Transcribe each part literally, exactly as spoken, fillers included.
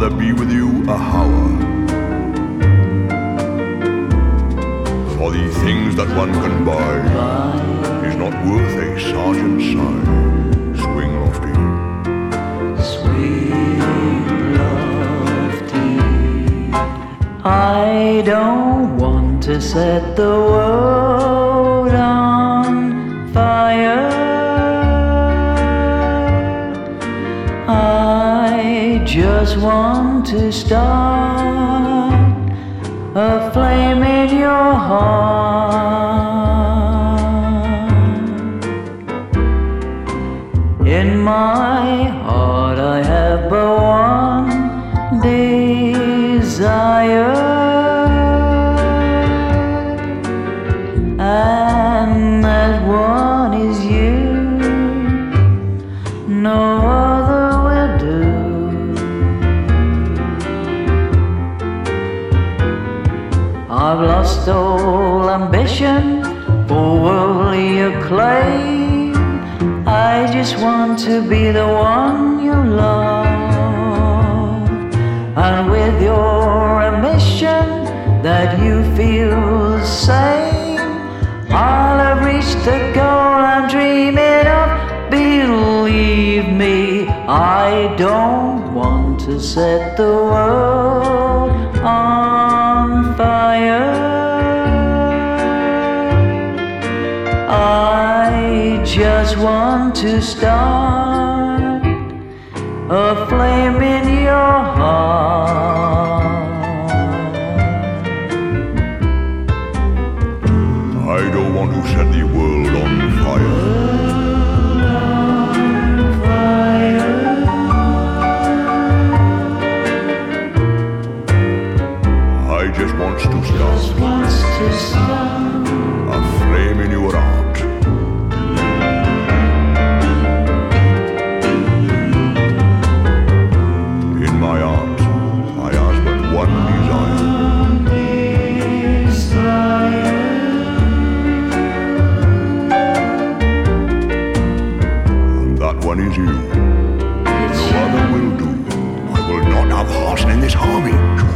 rather be with you a hour. For the things that one can buy is not worth a sergeant's sigh. Swing lofty, swing lofty. I don't want to set the world on fire. I just want to start a flame in your heart. In my heart I have but one desire, and that one is you. No other will do. I've lost all ambition for worldly acclaim. I just want to be the one you love, and with your admission that you feel the same, I'll have reached the goal I'm dreaming of. Believe me, I don't want to set the world on fire. I just want to start a flame in your heart. I don't want to set the world on fire. I just want to start, just wants to start a flame in your heart. In my heart, I ask but one desire. And that one is you. No other will do. I will not have arson in this army.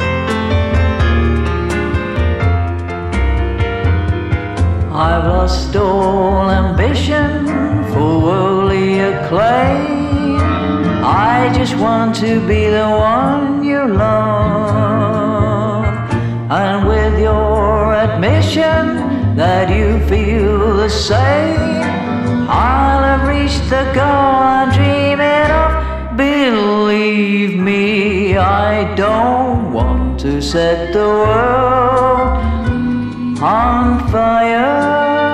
I've lost all ambition for worldly acclaim. I just want to be the one you love, and with your admission that you feel the same, I'll have reached the goal I'm dreaming of. Believe me, I don't want to set the world on fire.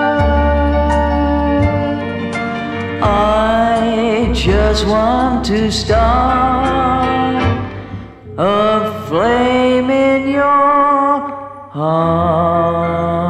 I just want to start a flame in your heart.